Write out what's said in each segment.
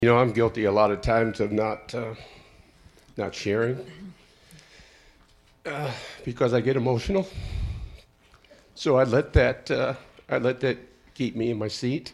You know, I'm guilty a lot of times of not sharing because I get emotional. So I let that keep me in my seat.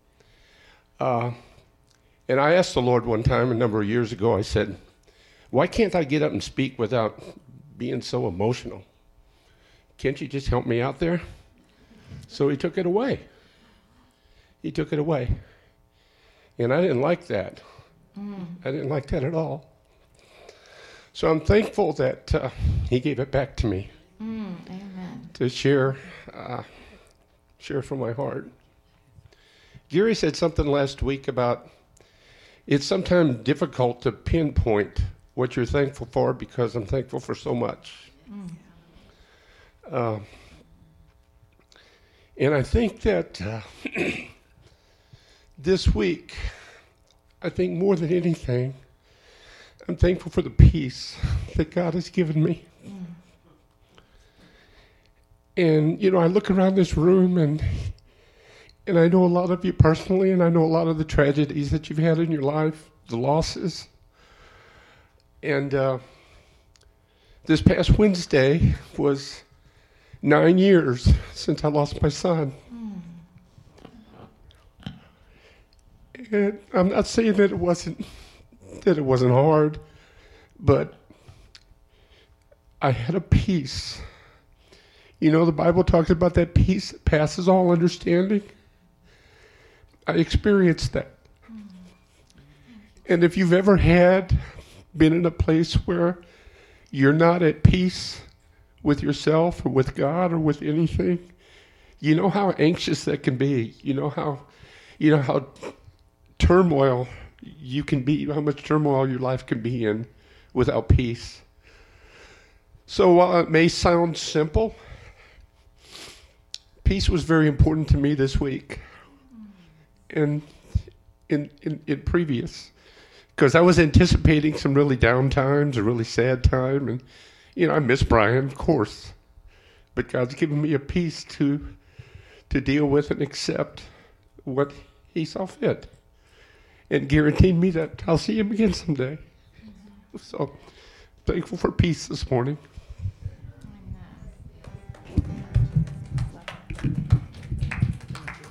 And I asked the Lord one time a number of years ago. I said, "Why can't I get up and speak without being so emotional? Can't you just help me out there?" So He took it away. He took it away. And I didn't like that. I didn't like that at all. So I'm thankful that He gave it back to me Amen. to share from my heart. Gary said something last week about it's sometimes difficult to pinpoint what you're thankful for because I'm thankful for so much. And I think that this week, I think more than anything, I'm thankful for the peace that God has given me. And, you know, I look around this room and I know a lot of you personally, and I know a lot of the tragedies that you've had in your life, the losses. And this past Wednesday was 9 years since I lost my son. And I'm not saying that it wasn't hard, but I had a peace. You know, the Bible talks about that peace that passes all understanding. I experienced that. And if you've ever been in a place where you're not at peace with yourself or with God or with anything, you know how anxious that can be. You know how turmoil you can be, how much turmoil your life can be in without peace. So while it may sound simple, peace was very important to me this week and in previous, because I was anticipating some really down times, a really sad time, and you know, I miss Brian, of course, but God's given me a peace to deal with and accept what He saw fit, and guaranteed me that I'll see Him again someday. So thankful for peace this morning.